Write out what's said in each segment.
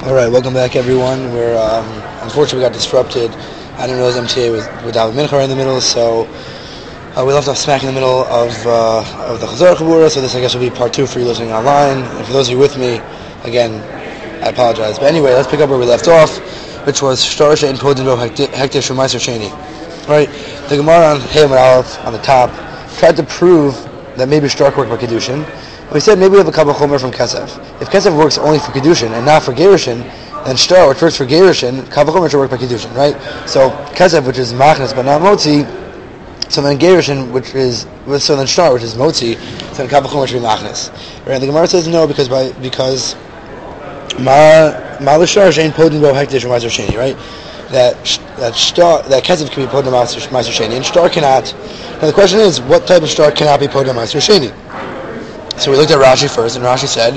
All right, welcome back, everyone. We're unfortunately we got disrupted. I didn't realize MTA was with David Mincha right in the middle, so we left off smack in the middle of the Chazar Chabura. So this, I guess, will be part two for you listening online. And for those of you with me, again, I apologize. But anyway, let's pick up where we left off, which was Shtar Shein Podin Bo Hektish U'Maiser Sheni. Right, the Gemara on Hey Aleph on the top tried to prove that maybe Shtar worked by Kedushin. We said maybe we have a Kabbalah Chomer from Kesef. If Kesef works only for Kedushin and not for Gerushin, then Shtar, which works for Gerushin, Kabbalah Chomer should work by Kedushin, right? So Kesef, which is Machnas but not Motzi, so then Gerushin, so then Shtar, which is Motzi, so then Kabbalah Chomer should be Machnas. Right? And the Gemara says no because Ma l'Shtar Shein Podin Bo Hektish U'Maiser Sheni, right? That Kesef can be Podin U'Maiser Sheni, and Shtar cannot. Now the question is, what type of Shtar cannot be Podin U'Maiser Sheni? So we looked at Rashi first, and Rashi said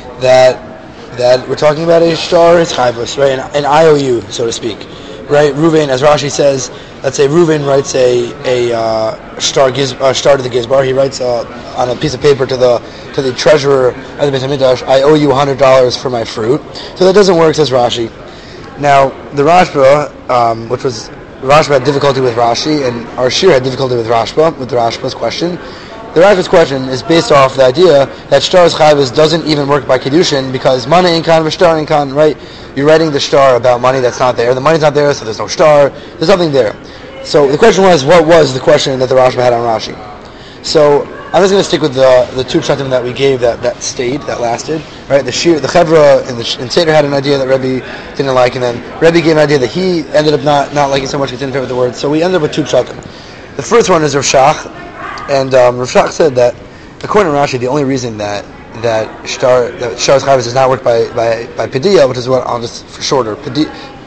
that we're talking about a Shtar, it's Chayvus, right? An IOU, so to speak, right? Reuven, as Rashi says, let's say Reuven writes a Shtar to the Gizbar. He writes on a piece of paper to the treasurer of the Beit HaMikdash, I owe you $100 for my fruit. So that doesn't work, says Rashi. Now the Rashba, Rashba had difficulty with Rashi, and our Shir had difficulty with the Rashba's question. The Rashba's question is based off the idea that Shtar's Chayvus doesn't even work by Kedushin because money ain't kan, Shtar ain't kan, right? You're writing the Shtar about money that's not there. The money's not there, so there's no Shtar. There's nothing there. So the question was, what was the question that the Rashba had on Rashi? So I'm just going to stick with the two pshatim that we gave that lasted, right? The Chevra in Seder had an idea that Rebbe didn't like, and then Rebbe gave an idea that he ended up not liking so much because he didn't favor the word. So we ended up with two pshatim. The first one is Rav Shach. And Rav Shach said that, according to Rashi, the only reason that Shtar's Chayvus does not work by Padiyah, which is what I'll just for shorter, Poda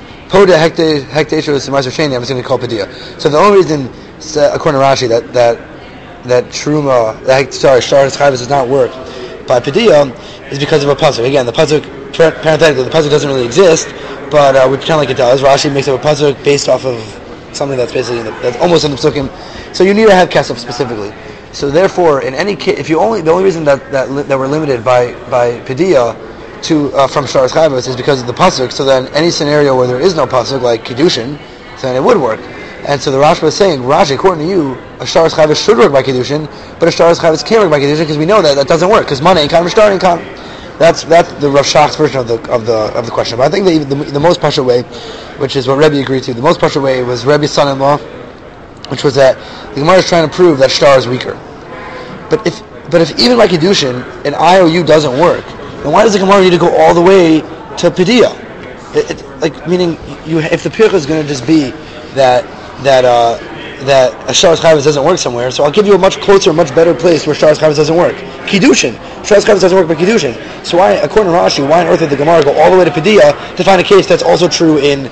Hekteshus U'Maiser Sheni, I'm just going to call Padiyah. So the only reason, according to Rashi, that Shtar's Chayvus does not work by Padiyah is because of a pasuk. Again, the pasuk, parenthetically, the pasuk doesn't really exist, but we pretend like it does. Rashi makes up a pasuk based off of something that's basically that's almost in the psukim. So you need to have kesef specifically. So therefore, in any case, the only reason that we're limited by Padiyah to from Shtar's Chayvus is because of the pasuk. So then, any scenario where there is no pasuk, like Kedushin, then it would work. And so the Rashba is saying, Rashi, according to you, a Shtar's Chayvus should work by Kedushin, but a Shtar's Chayvus can't work by Kedushin because we know that doesn't work because money ain't kan, Shtar ain't kan. That's the Rav Shach's version of the question. But I think the most partial way, which is what Rebbe agreed to, the most partial way was Rebbe's son-in-law, which was that the Gemara is trying to prove that Shtar is weaker. But if even by Kedushin an IOU doesn't work, then why does the Gemara need to go all the way to Padiyah? Meaning if the pircha is going to just be that a Shtar's Chayvus doesn't work somewhere, so I'll give you a much closer, much better place where Shtar's Chayvus doesn't work. Kedushin. Shtar's Chayvus doesn't work by Kedushin. So why, according to Rashi, why on earth did the Gemara go all the way to Padiyah to find a case that's also true in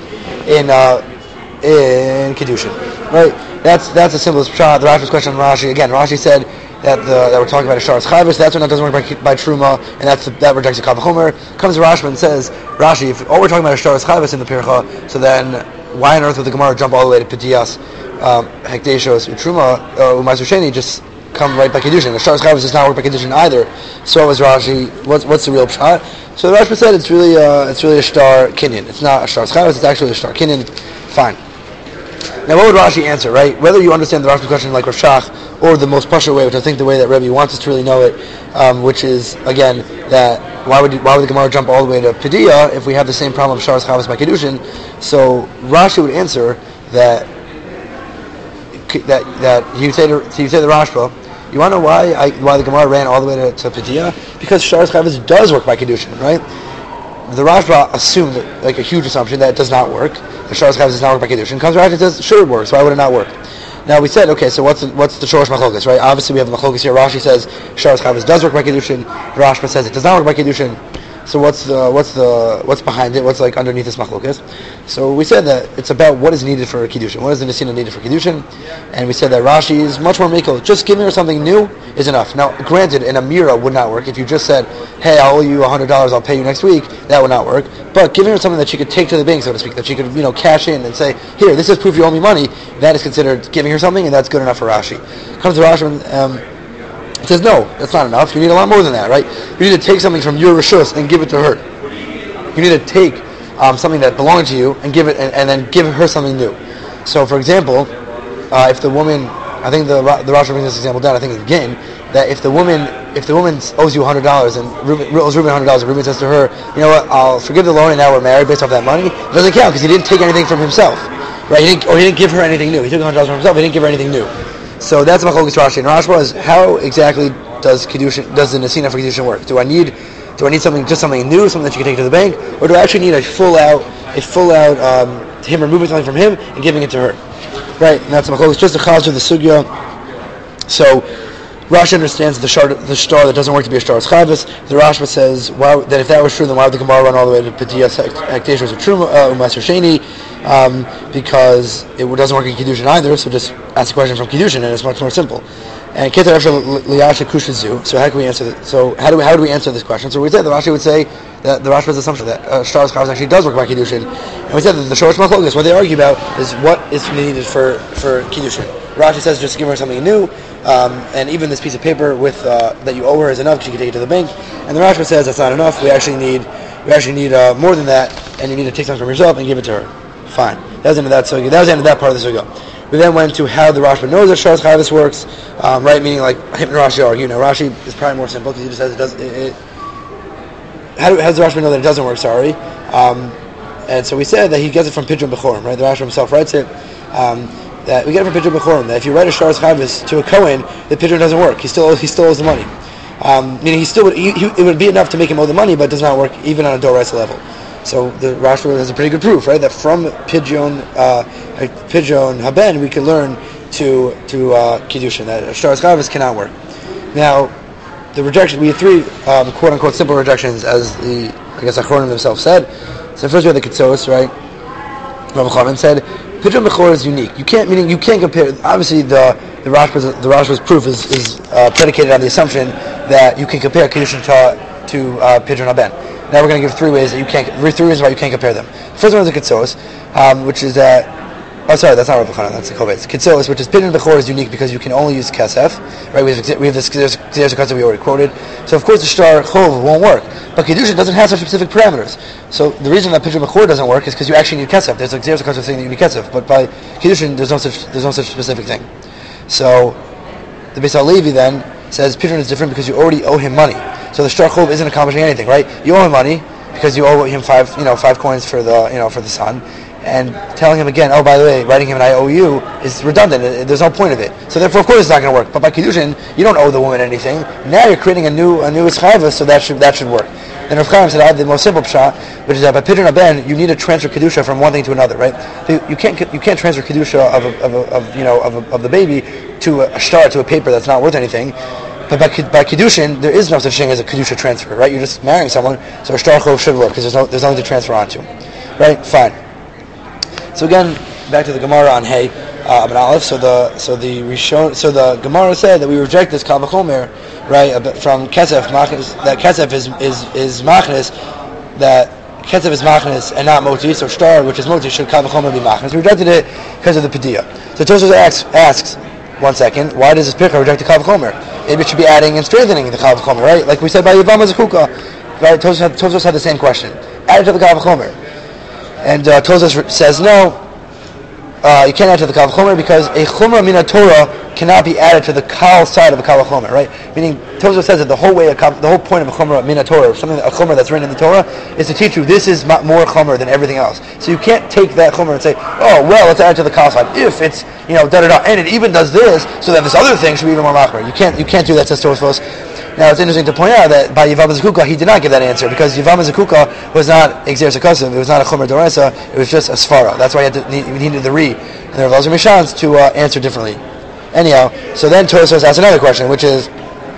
Kedushin? Right? That's the simplest pshat. The Rashi's question on Rashi. Again, Rashi said that we're talking about a Shtar's Chayvus. That's when that doesn't work by Truma, and that rejects the Kabbalah Chomer. Comes to Rashi and says, Rashi, if all we're talking about a Shtar's Chayvus in the pircha, so then why on earth would the Gemara jump all the way to Padiyah's Hekdeshos Truma U'Maiser Sheni just come right by Kedushin? The Shtar's Chayvus does not work by Kedushin either. So was Rashi. What's the real pshat? So the Rashi said it's really a Shtar Kinyan. It's not a Shtar's Chayvus. It's actually a Shtar Kinyan. Fine. Now, what would Rashi answer, right? Whether you understand the Rashi's question like Rav Shach, or the most partial way, which I think the way that Rebbe wants us to really know it, which is, again, that why would the Gemara jump all the way to Padiyah if we have the same problem of Shtar's Chayvus by Kedushin? So Rashi would answer that he would say to the Rashba, you want to know why the Gemara ran all the way to Padiyah? Because Shtar's Chayvus does work by Kedushin, right? The Rashba assumed, like a huge assumption, that it does not work. The Shtar's Chayvus does not work by Kedushin. Comes Rashi and says, sure it works. Why would it not work? Now we said, okay, so what's the Shorosh Machlokas, right? Obviously we have the Machlokas here. Rashi says Shtar's Chayvus does work by Kedushin. The Rashba says it does not work by Kedushin. So what's behind it? What's like underneath this machlokas? So we said that it's about what is needed for Kiddushin. What is the Nesina needed for Kiddushin? And we said that Rashi is much more mekel. Just giving her something new is enough. Now, granted, an Amira would not work. If you just said, hey, I'll owe you $100, I'll pay you next week, that would not work. But giving her something that she could take to the bank, so to speak, that she could, cash in and say, here, this is proof you owe me money, that is considered giving her something, and that's good enough for Rashi. Comes to Rashi and it says, no, that's not enough. You need a lot more than that, right? You need to take something from your Rishus and give it to her. You need to take something that belonged to you and give it, and then give her something new. So, for example, if the woman, I think the Rashi brings this example down. I think it's Gin, that if the woman owes you $100 and owes Reuben $100, and Reuben says to her, you know what, I'll forgive the loan and now we're married based off that money, it doesn't count because he didn't take anything from himself, right? He didn't give her anything new. He took $100 from himself. He didn't give her anything new. So that's Machlokes Rashi and Rashba is how exactly does the Nesina for Kedushin work? Do I need something new, something that you can take to the bank, or do I actually need a full out him removing something from him and giving it to her? Right, and that's Machlokes. Just a chaz of the sugya. So Rashi understands the star that doesn't work to be a star is chavis. The Rashba says that if that was true, then why would the Gemara run all the way to Pediyas Hekdeshos or Truma U'Maser Sheni? Because it doesn't work in Kiddushin either. So just ask the question from Kiddushin, and it's much more simple. And Keter Efshar Liyasha Kushizu. So how can we answer that? So how do we answer this question? So we said the Rashi would say that the Rashba's assumption that star is chavis actually does work by Kiddushin, and we said that the Shorosh Machlokes, what they argue about is what is needed for Kiddushin. Rashi says just give her something new. And even this piece of paper with that you owe her is enough because you can take it to the bank. And the Rashba says that's not enough. We actually need more than that, and you need to take something from yourself and give it to her. Fine. That was the end of that sugya. That was the end of that part of the sugya. We then went to how the Rashba knows that Shas Chavis works, right? Meaning like him and Rashi argue. Now Rashi is probably more simple because he just says it does. How does the Rashba know that it doesn't work? Sorry. And so we said that he gets it from Pidyon Bechorim, right? The Rashba himself writes it. That we get it from Pidyon Bechorim, that if you write a Shas Chavis to a Kohen, the Pidyon doesn't work. He still owes the money. Meaning it would be enough to make him owe the money, but it does not work even on a Doraisa level. So the Rashba has a pretty good proof, right? That from Pidyon Haben we can learn to Kiddushin, that a Shas Chavis cannot work. Now, the rejection, we have three quote unquote simple rejections, as the Achronim themselves said. So first we have the Ketzos, right? Rabbi Chaim said Pidyon Bechor is unique. You can't compare. Obviously, the Rashba's proof is predicated on the assumption that you can compare Kiddushin to Pidyon Haben. Now we're going to give three reasons why you can't compare them. The first one is the Ketzos, which is that. Oh, sorry, that's not Rabbi Chanan, that's the Kovetz. Ketzos, which is Pidyon Bechor, is unique because you can only use Kesef, right? We have this Gzeres HaKosov we already quoted. So of course the Shtar Chov won't work. But Kiddushin doesn't have such specific parameters. So the reason that Pidyon Bechor doesn't work is because you actually need Kesef. There's a Gzeres HaKosov saying that you need Kesef, but by Kiddushin there's no such specific thing. So the Beis HaLevi then says Pidyon is different because you already owe him money. So the Shtar Chov isn't accomplishing anything, right? You owe him money because you owe him five coins for the son. And telling him again, oh, by the way, writing him an IOU is redundant. There's no point of it. So therefore, of course, it's not going to work. But by Kiddushin, you don't owe the woman anything. Now you're creating a new Ischayva, so that should work. And Rav Chaim said, I have the most simple pshat, which is that by Pidyon Haben, you need to transfer Kedusha from one thing to another, right? So you can't transfer Kedusha of the baby to a shtar, to a paper that's not worth anything. But by Kiddushin, there is no such thing as a Kedusha transfer, right? You're just marrying someone, so a shtar chov should work because there's nothing to transfer onto, right? Fine. So again, back to the Gemara on Hey Abin Aleph. So the Gemara said that we reject this Kal V'chomer, right, from Kesef Machnes, that Kesef is Machnes, that Kesef is Machnes and not Moti. So Shtar, which is Moti, should Kal V'chomer be Machnes. We rejected it because of the Padiyah. So Tosfos asks, 1 second, why does this Pircha reject the Kal V'chomer? Maybe it should be adding and strengthening the Kal V'chomer, right? Like we said by Yevama Zakukah, right? Tosfos had the same question. Add it to the Kal V'chomer. And Tosfos says no, you can't add to the Kal V'chomer because a Chumrah Mina Torah cannot be added to the Kal side of a Kal V'chomer, right? Meaning Tosfos says that the whole point of a Chumrah Mina Torah, a Chumrah that's written in the Torah, is to teach you this is more Chumrah than everything else. So you can't take that Chumrah and say, oh well, let's add it to the Kal side if it's da da da, and it even does this, so that this other thing should be even more machmer. You can't do that, says Tosfos. Now it's interesting to point out that by Yevama Zakukah he did not give that answer because Yevama Zakukah was not Gzeres HaKosov, it was not a Chomer Doraisa, it was just a Sfara. That's why he needed the Re and the Rav Elazar Mishans to answer differently. Anyhow, so then Tosfos asks another question, which is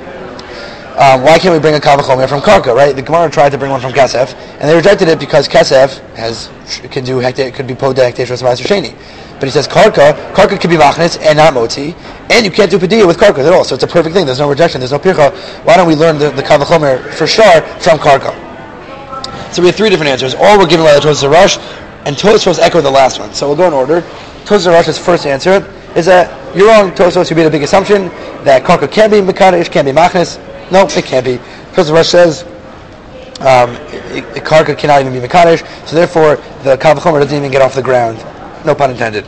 why can't we bring a Kal V'chomer from Karka, right? The Gemara tried to bring one from Kesef, and they rejected it because Kesef could be Poda Hekdeshos Ma'aser Sheni. But he says Karka could be Machnes and not Moti, and you can't do Padiyah with Karka at all. So it's a perfect thing. There's no rejection. There's no Pircha. Why don't we learn the Kal V'chomer for Shtar from Karka? So we have three different answers. All were given by the Tosfos Rosh, and Tosfos echoed the last one. So we'll go in order. Tosfos Rosh's first answer is that you're wrong, Tosfos. You made a big assumption that Karka can be Mekadesh, can't be Machnes. No, it can't be. Tosfos Rosh says karka cannot even be mekadesh, so therefore the kal v'chomer doesn't even get off the ground. No pun intended.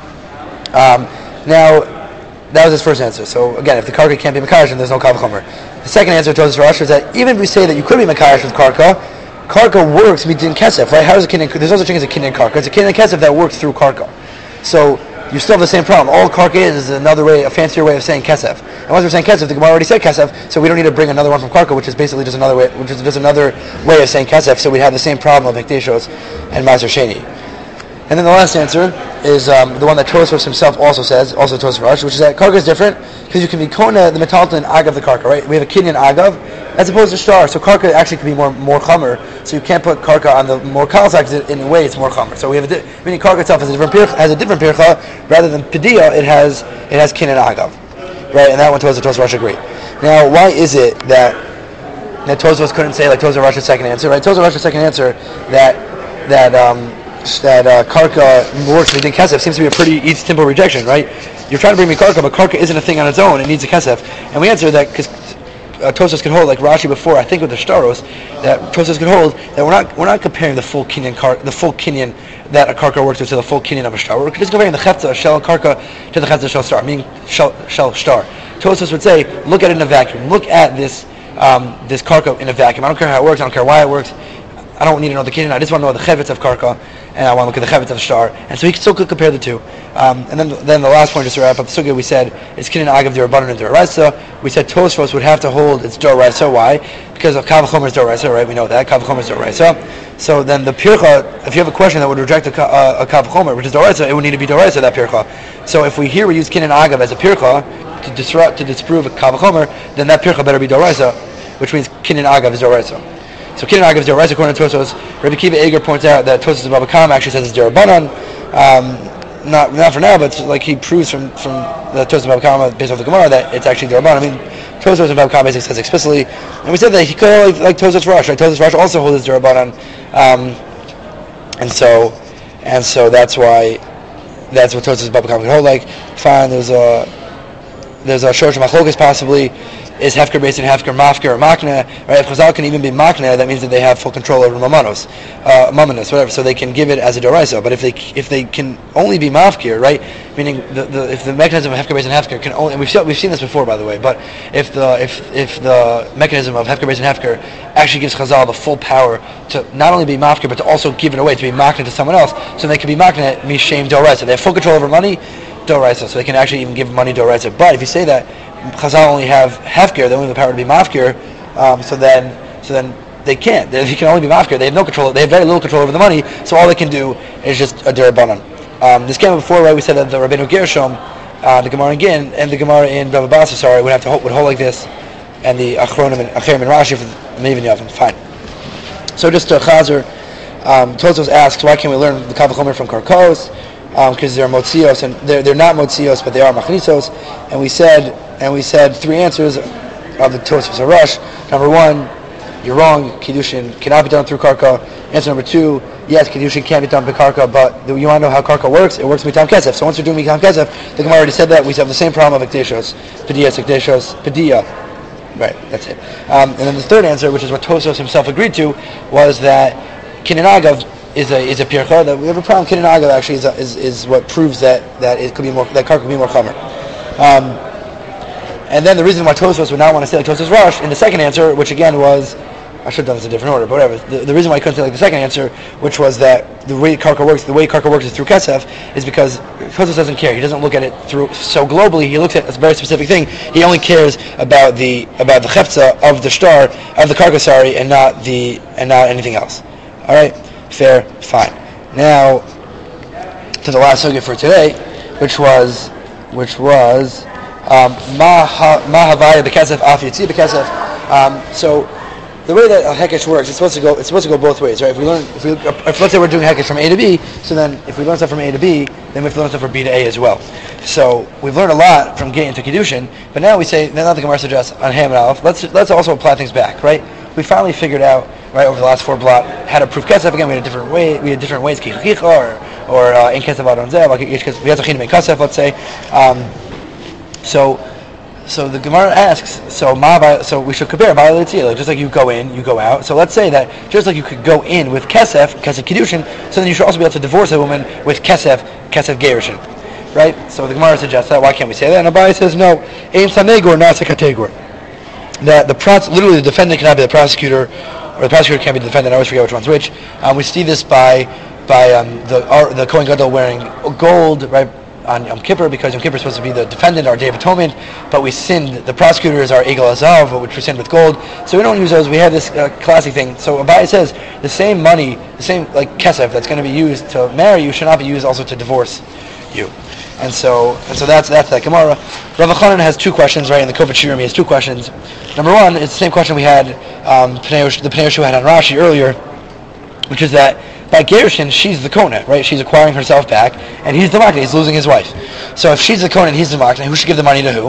Now, that was his first answer. So again, if the karka can't be mekadesh, then there's no kal v'chomer. The second answer to Tosfos Rosh is that even if we say that you could be mekadesh with karka works midin kesef, right? How does a kinyan? There's also a thing as a kinyan karka. It's a kinyan kesef that works through karka. So you still have the same problem. All karka is another way, a fancier way of saying kesef. And once we're saying kesef, the Gemara already said kesef, so we don't need to bring another one from karka, which is basically just another way, which is just another way of saying kesef. So we have the same problem of hekdeshos and maaser sheni. And then the last answer is the one that Tosfos himself also says, also Tosfos Rosh, which is that karka is different because you can be kona the metalton agav the karka, right? We have a kinyan agav as opposed to star, so karka actually can be more chamer. So you can't put karka on the more kal side because in a way it's more chamer. So we have meaning karka itself has a different pircha rather than pedia. It has kinyan agav, right? And that one Tosfos Rosh agree. Now, why is it that Tosfos couldn't say like Tosfos Rosh's second answer, right? Tosfos Rosh's second answer that karka works within kesef seems to be a pretty easy, simple rejection, right? You're trying to bring me karka, but karka isn't a thing on its own; it needs a kesef. And we answer that because Tosfos can hold, like Rashi before, I think with the shtaros, that Tosfos can hold that we're not comparing the full kinyan that a karka works with to the full kinyan of a shtar. We're just comparing the chetza shel karka to the chetza shel star, meaning shel shtar. Tosfos would say, look at it in a vacuum. Look at this karka in a vacuum. I don't care how it works. I don't care why it works. I don't need to know the kinyan. I just want to know the chevetz of karka, and I want to look at the chevetz of shtar. And so he still could compare the two. And then the last point, just to wrap up the sugya, we said it's kinyan agav d'Rabbanan and d'Oraisa. We said Tosfos would have to hold its d'Oraisa. Why? Because of kal v'chomer is d'Oraisa, right? We know that kal v'chomer is d'Oraisa. So then the pircha, if you have a question that would reject a kal v'chomer, which is d'Oraisa, it would need to be d'Oraisa, that pircha. So if we use kinyan agav as a pircha to disprove a kal v'chomer, then that pircha better be d'Oraisa, which means kinyan agav is d'Oraisa. So kinyan agav is d'Oraisa according to Tosfos. Rabbi Kiva Eger points out that Tosfos of Baba Kama actually says it's d'Rabbanan. Not for now, but like he proves from the Tosfos of Baba Kama based off the Gemara that it's actually d'Rabbanan. I mean, Tosfos of Baba Kama basically says explicitly, and we said that he could like Tosfos Rosh. Right? Tosfos Rosh also holds d'Rabbanan, and so that's what Tosfos of Baba Kama can hold. Like, fine, there's a shorsh machlokas possibly. Is hefker based in hefker, mafker, or makna, right? If Chazal can even be makna, that means that they have full control over mamanos, whatever. So they can give it as a doraisa. But if they can only be mafkir, right? Meaning if the mechanism of hefker based in hefker can only, and we've seen this before, by the way. But if the mechanism of hefker based in hefker actually gives Chazal the full power to not only be mafkir but to also give it away to be makna to someone else, so they can be makna mishem doraisa. They have full control over money, doraisa. So they can actually even give money doraisa. But if you say that Chazal only have hefker, they only have the power to be mafkir, so then they can't. They can only be mafkir. They have no control. They have very little control over the money. So all they can do is just a d'Rabbanan. This came before, right? We said that the Rabbeinu Gershom, the Gemara in Gin, and the Gemara in Bava Basra, would hold like this, and the Achronim and Acherim and Rashi for the Maven Yavin. Fine. So just to Chazer, Tosfos asks, why can't we learn the Kal v'chomer from Karkos? Because they're motzios, and they're not motzios, but they are machnisos. And we said three answers of the Tosfos Rosh. Number one, you're wrong. Kiddushin cannot be done through karka. Answer number two, yes, Kiddushin can be done by karka, but you want to know how karka works? It works mitam kesef. So once you're doing mitam kesef, the Gemara already said that we have the same problem of ekdeshos, pedia. Right, that's it. And then the third answer, which is what Tosfos himself agreed to, was that kinyan agav is a pircha. That we have a problem. Kinyan agav actually is what proves that it could be more, that karka could be more chamer. And then the reason why Tosfos would not want to say like Tosfos Rosh in the second answer, which again was, I should have done this in a different order, but whatever. The reason why I couldn't say like the second answer, which was that the way karka works is through kesef, is because Tosfos doesn't care. He doesn't look at it through so globally. He looks at a very specific thing. He only cares about the cheftza of the shtar of the karka, and not anything else. All right, fair, fine. Now to the last sugya for today, which was ma havaya bekesef af yitzi bekesef. So the way that a hekesh works, it's supposed to go both ways, right? If let's say we're doing hekesh from A to B, so then if we learn stuff from A to B, then we have to learn stuff from B to A as well. So we've learned a lot from Gate into Kiddushin, but now we say, now the Gemara suggests on Ham and Aleph, let's also apply things back, right? We finally figured out, right, over the last four blot, how to prove kesef. Again, we had different ways, kichicha, or in kesef adon zeh, like we had to chin ben kesef, let's say. So So the Gemara asks, so we should compare like just like you go in, you go out. So let's say that just like you could go in with kesef kiddushin, so then you should also be able to divorce a woman with kesef gerushin, right? So the Gemara suggests that. Why can't we say that? And Abai says no. Aim sanegor nasa kategor. That literally the defendant cannot be the prosecutor, or the prosecutor can't be the defendant. I always forget which one's which. We see this by the Kohen Gadol wearing gold, right? On Yom Kippur, because Yom Kippur is supposed to be the defendant, our Day of Atonement, but we sinned, the prosecutor is our Egel Azav, which we sinned with gold, so we don't use those. We have this classic thing. So Abai says the same money, the same like kesef that's going to be used to marry you should not be used also to divorce you. And so that's that Gemara. Rav Chanan has two questions, right? In the Kofet Shirim he has two questions. Number one is the same question we had, the Pnei Yehoshua had on Rashi earlier, which is that by Gerushin, she's the Kohen, right? She's acquiring herself back, and he's the Makna, he's losing his wife. So if she's the Kohen and he's the Makna, who should give the money to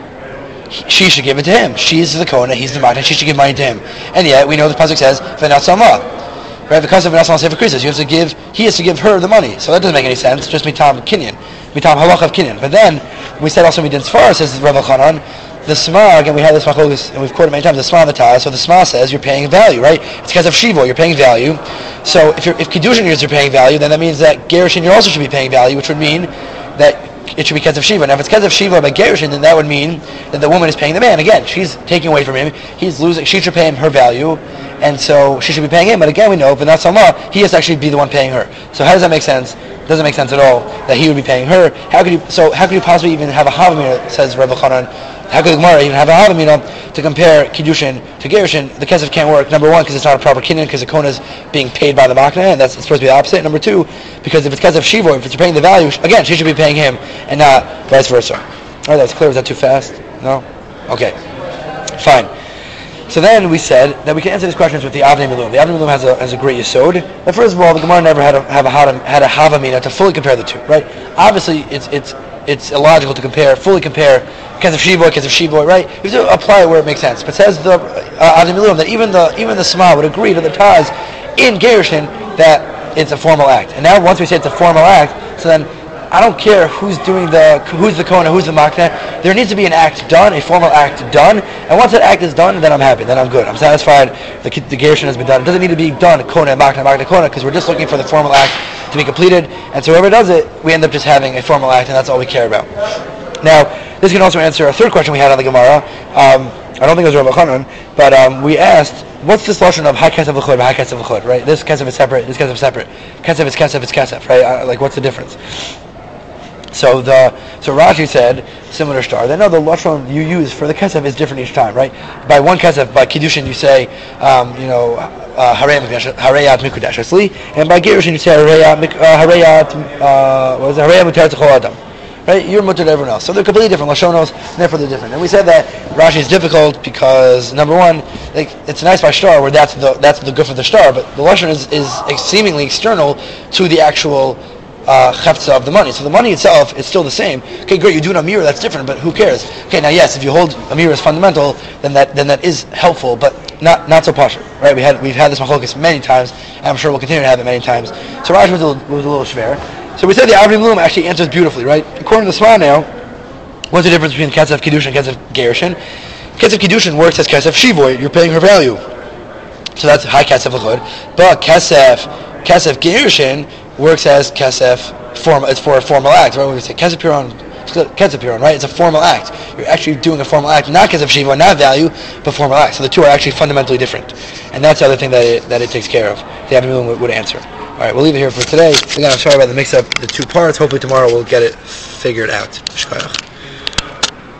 who? She should give it to him. She's the Kohen, he's the Makna, she should give money to him. And yet, we know the pasuk says, V'nat Samah. Right? Because of V'nat Samah Sefer Krisis, he has to give her the money. So that doesn't make any sense, just mitam Kinyan. Mitam Halach of Kinyan. But then, we said also Midin Sfar, says Rav Chanan, the Sma, again we had this machlokes, and we've quoted many times, the Sma V'tah, so the Sma says you're paying value, right? It's because of Shivo, you're paying value. So if Kiddushin years you're paying value, then that means that Gerushin you also should be paying value, which would mean that it should be because of Shiva. Now if it's because of Shiva by Gerushin, then that would mean that the woman is paying the man. Again, she's taking away from him, he's losing, she should pay him her value, and so she should be paying him. But again we know, but not Salma, he has to actually be the one paying her. So how does that make sense? It doesn't make sense at all that he would be paying her. How could you possibly even have a Havamina, says Rav Chanan, how could the Gemara even have a Havamina to compare Kiddushin to Gerushin? The kesef can't work. Number one, because it's not a proper kinyan, because the Kohen is being paid by the Makna, and it's supposed to be the opposite. Number two, because if it's kesef Shivo, if it's paying the value, again, she should be paying him, and not vice versa. Alright, that's clear. Was that too fast? No? Okay. Fine. So then we said that we can answer these questions with the Avnei Milum. The Avnei Milum has a great yesod. But first of all, the Gemara never had a Havamina to fully compare the two, right? Obviously, it's illogical to fully compare kesef Shivoy, right? You have to apply it where it makes sense. But says the Avnei Milum that even the Sma would agree to the Taz in Gerushin that it's a formal act. And now once we say it's a formal act, so then I don't care who's the Kohen, who's the Makna. There needs to be an act done, a formal act done. And once that act is done, then I'm happy, then I'm good. I'm satisfied the Gerushin has been done. It doesn't need to be done, Kohen, Makna, Kohen, because we're just looking for the formal act to be completed. And so whoever does it, we end up just having a formal act, and that's all we care about. Now, this can also answer a third question we had on the Gemara. I don't think it was Rav Chanan, but we asked, what's this lashon of high kesef l'chod, high kesef l'chod, right? This kesef is separate, this kesef is separate. Kesef is kesef, it's kesef, right? Like, what's the difference? So Rashi said, similar star, that no, the lashon you use for the kesef is different each time, right? By one kesef, by Kiddushin you say, Hareyat Mikudash Asli, and by Gerushin you say Hareyat Muteret Chol Adam. Right? You're mutter to everyone else. So they're completely different. Lashonos, and therefore they're different. And we said that Rashi is difficult because, number one, it's nice by star where that's the good for the star, but the Lashon is seemingly external to the actual chefza of the money. So the money itself is still the same. Okay, great, you do an amir, that's different, but who cares? Okay, now yes, if you hold amir as fundamental, then that is helpful, but not so partial. Right? We've had this machlokes many times, and I'm sure we'll continue to have it many times. So Rashi was a little schwer. So we said the Avnei Milum actually answers beautifully, right? According to the Sma now, what's the difference between kesef Kiddushin and kesef Gerushin? Kesef Kiddushin works as kesef Shivoy, you're paying her value. So that's high kesef l'chod. But kesef Gerushin works as kesef, it's for a formal act, right? When we say kesef piron, right? It's a formal act. You're actually doing a formal act, not kesef Shivoy, not value, but formal act. So the two are actually fundamentally different. And that's the other thing that it takes care of. The Avnei Milum would answer. All right, we'll leave it here for today. Again, I'm sorry about the mix-up, the two parts. Hopefully tomorrow we'll get it figured out. Shkoyach.